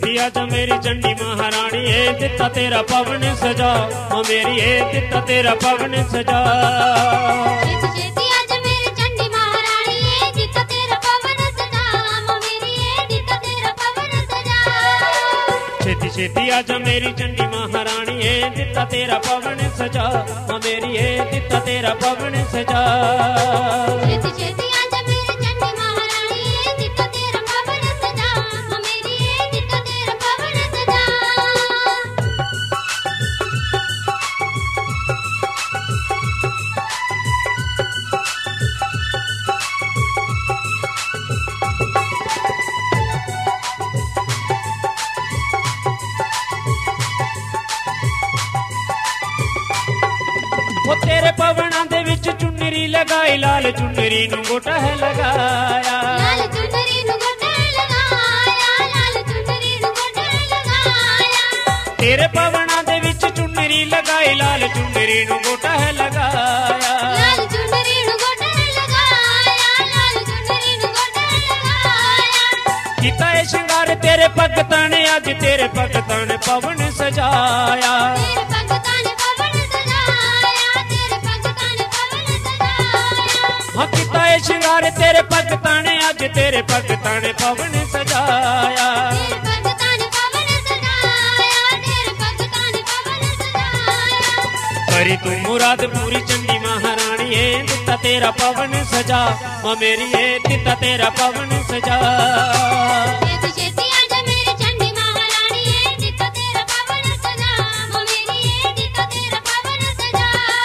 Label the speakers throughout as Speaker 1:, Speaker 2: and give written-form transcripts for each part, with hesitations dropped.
Speaker 1: छेती आजा मेरी चंडी महारानी है दिता तेरा पवन सजा मां मेरी है दिता तेरा पवन सजा
Speaker 2: छेती आजा मेरी चंडी महारानी है दिता तेरा पवन सजा मां मेरी है दिता तेरा पवन सजा
Speaker 1: छेती आजा मेरी चंडी महारानी है दिता तेरा पवन सजा मां मेरी है दिता तेरा पवन सजा
Speaker 2: छेती आजा मेरी चंडी महारानी है दिता तेरा पवन सजा मां मेरी है दिता तेरा पवन सजा
Speaker 1: वो तेरे पवना दे विच चुनरी लगाई लाल चुनरी नु गोटा है लगाया
Speaker 2: लाल चुनरी नु गोटा लगाया लाल चुनरी नु गोटा लगाया
Speaker 1: तेरे पवना दे विच चुनरी लगाई लाल चुनरी नु गोटा है लगाया
Speaker 2: लाल चुनरी नु गोटा लगाया लाल चुनरी नु गोटा लगाया
Speaker 1: किता है श्रृंगार तेरे भगतां ने अज तेरे भगतां ने पवन सजाया
Speaker 2: तेरे भगतां ने पवन सजाया तेरे भगतां ने पवन सजाया
Speaker 1: हाँ किता है श्रृंगार तेरे भगतां ने अज तेरे भगतां ने पवन सजाया
Speaker 2: तेरे भगतां ने पवन सजाया तेरे भगतां ने पवन सजाया
Speaker 1: करी तू मुराद पूरी चंडी महारानी है दिता तेरा पवन सजा मां मेरी है दिता तेरा पवन सजा
Speaker 2: छेती आजा मेरी चंडी महारानी है दिता तेरा पवन सजा मां मेरी है दिता तेरा पवन सजा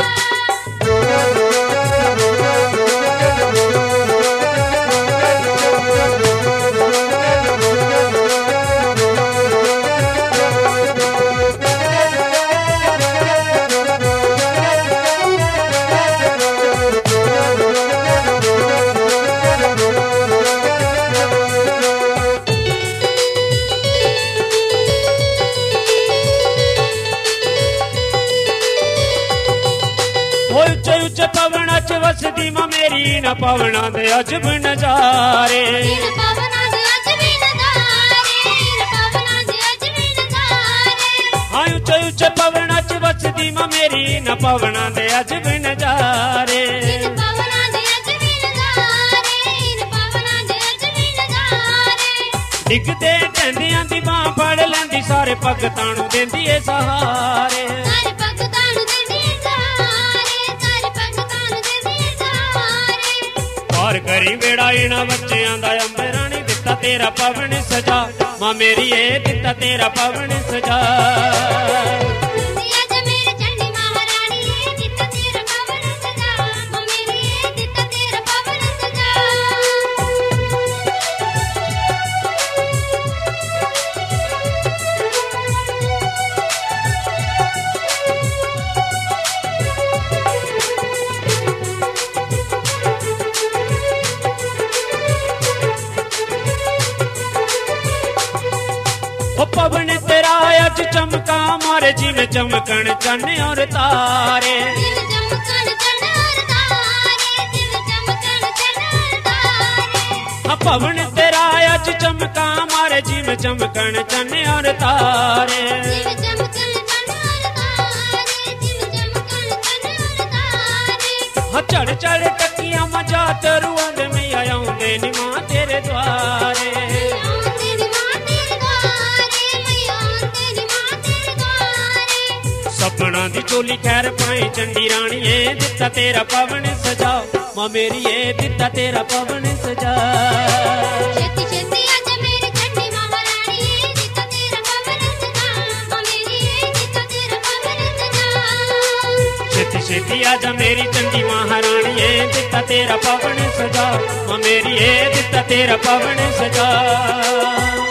Speaker 1: उच्चे उच्चे पवना च वसदी मां मेरी न पवना दे अजब नजारे
Speaker 2: इन पवना दे अज भी नजारे इन पवना दे अज भी नजारे
Speaker 1: हाँ उच्चे उच्चे पवना च वसदी मां मेरी न पवना दे अजब नजारे
Speaker 2: इन पवना दे अज भी नजारे इन पवना दे अज भी नजारे
Speaker 1: डिगदे टहंदियां दी बां फड़ लैंदी सारे भगतां नूं देंदी ए सहारे
Speaker 2: सारे भगतां नूं देंदी सहारे सारे भगतां नूं देंदी सहारे
Speaker 1: पार करी बेड़ा इना बच्चियां दा अंबरानी दिता तेरा पवन सजा मां मेरी ए दिता तेरा पवन सजा
Speaker 2: छेती आजा मेरी चंडी महारानी है दिता तेरा पवन सजा मां मेरी है दिता तेरा पवन सजा
Speaker 1: ओ पवन तेरा अज चमका मारे जिवें चमकण चन्न और तारे
Speaker 2: दिल चमकण चन्न और तारे दिल चमकण चन्न और तारे
Speaker 1: हाँ पवन तेरा अज चमका मारे जिवें चमकण चन्न और तारे
Speaker 2: दिल चमकण चन्न और तारे दिल चमकण चन्न और तारे
Speaker 1: हाँ चढ़ चढ़ टकियां मजा तरुआं दे मैया आउंदे नी मां तेरे द्वारे
Speaker 2: आंदे नी मां तेरे द्वारे मैया आंदे नी मां तेरे द्वारे
Speaker 1: सपना दी चोली खैर पाई चंडी रानी ए दिता तेरा पवन सजा मां मेरी ए दिता तेरा पवन सजा
Speaker 2: छेती आजा मेरी चंडी महारानी है दिता तेरा पवन सजा मां मेरी है दिता तेरा पवन सजा
Speaker 1: छेती आजा मेरी चंडी महारानी ए दिता तेरा पवन सजा मां मेरी ए दिता तेरा पवन सजा